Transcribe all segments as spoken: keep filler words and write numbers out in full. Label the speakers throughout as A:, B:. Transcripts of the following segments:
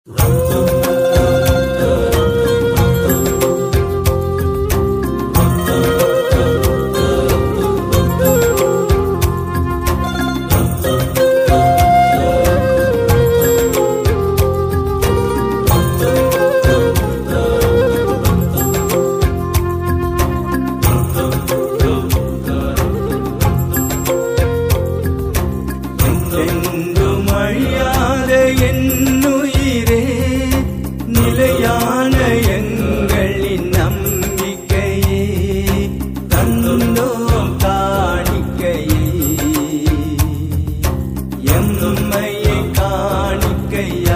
A: நிலையான எங்களின் நம்பிக்கையே தந்தோம் காணிக்கையே எம்மையை காணிக்கையா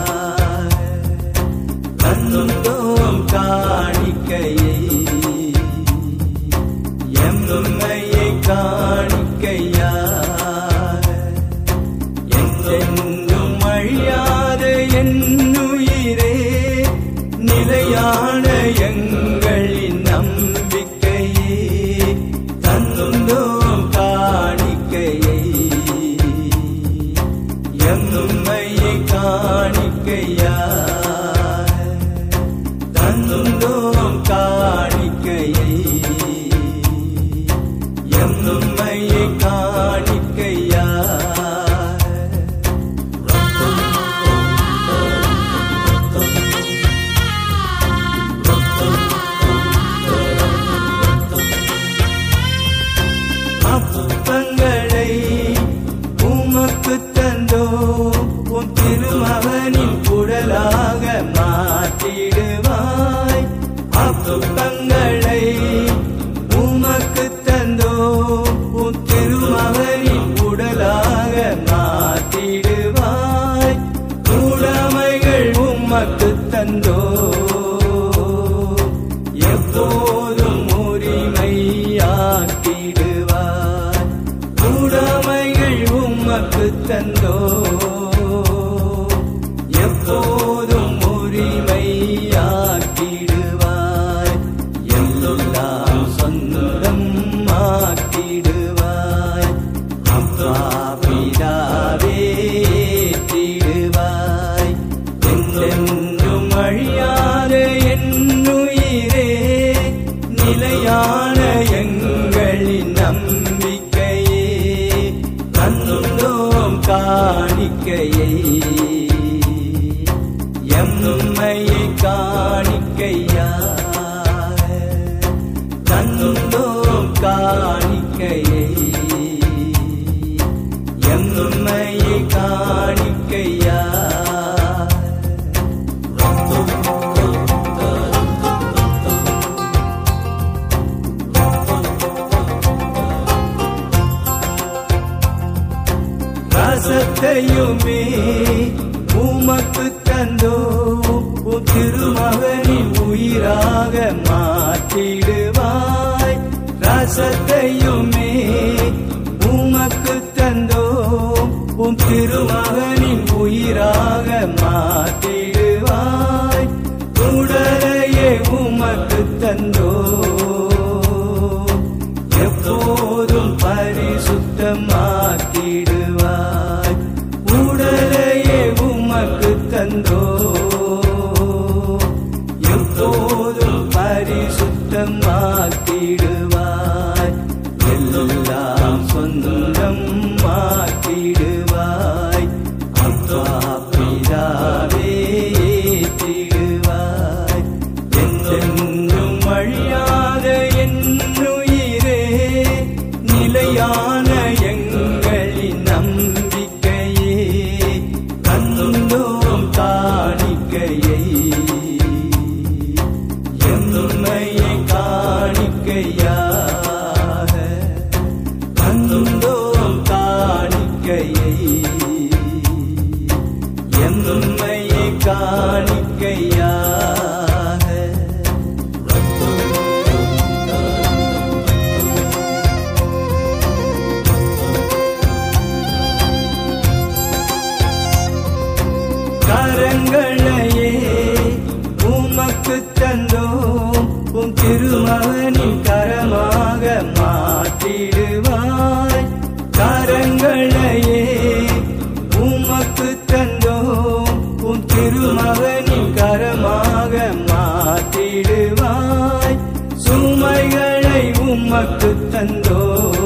A: தந்தோம் காணிக்கையே எம்மையை காணிக்கையா என்றென்றும் அழியாத என்னுயிரே நிலையான எங்களின் நம்பிக்கையே தந்தோம் காணிக்கையை எம்மையை காணிக்கையா தந்தோம் காணிக்கையை எம்மையை காணிக்கையா அப்பங்களை உமக்கு தந்தோ உன் திருமகனின் குடலாக மாற்றிடுவாய். அப்பங்களை உமக்கு தந்தோ உன் திருமகனின் குடலாக மாற்றிடுவாய். உடைமைகள் உமக்கு தந்தோ எப்போதும் உரிமையாக்கிடுவாய். உடைமைகள் உமக்கு தந்தோ எப்போதும் உரிமையாக்கிடுவாய். எல்லாம் சொந்தம் ஆக்கிடுவாய். அப்பா பிதாவே ஏற்றிடுவாய். என்றென்றும் அழியாத என்னுயிரே நிலையான எங்களின் நம்பிக்கையே தந்தோம் காணிக்கையை எம்மையை காணிக்கையா தந்தோம் காணிக்கையை எம்மையை காணிக்கையா. ரசத்தையுமே உமக்கு தந்தோ உன் திருமகனின் உயிராக மாற்றிடுவாய். ரசத்தையுமே உமக்கு தந்தோ உன் திருமகனின் உயிராக மாற்றிடுவாய். உடலையே உமக்கு தந்தோ எப்போதும் பரிசுத்தமாக்கிடுவாய். உடலையே உமக்கு தந்தோ எப்போதும் பரிசுத்தமாக்கிடுவாய். எல்லாம் சொந்தம் ஆக்கிடுவாய். அப்பா பிதாவே ஏற்றிடுவாய். என்றென்றும் அழியாத என்னுயிரே நிலையான எங்களின் நம்பிக்கையே தந்தோம் காணிக்கையை எம்மையை காணிக்கையா தந்தோம் காணிக்கையை எம்மையை காணிக்கையா. கரங்களையே உமக்கு தந்தோம் உன் திருமகனின் கரமாக மாற்றிடுவாய். கரங்களையே உமக்கு தந்தோம் உன் திரு திருமகனின் கரமாக மாற்றிடுவாய். சுமைகளை உமக்கு தந்தோ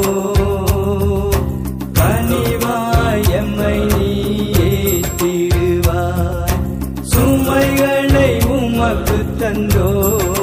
A: கனிவாய் எம்மை நீ ஏற்றிடுவாய். சுமைகளை உமக்கு தந்தோ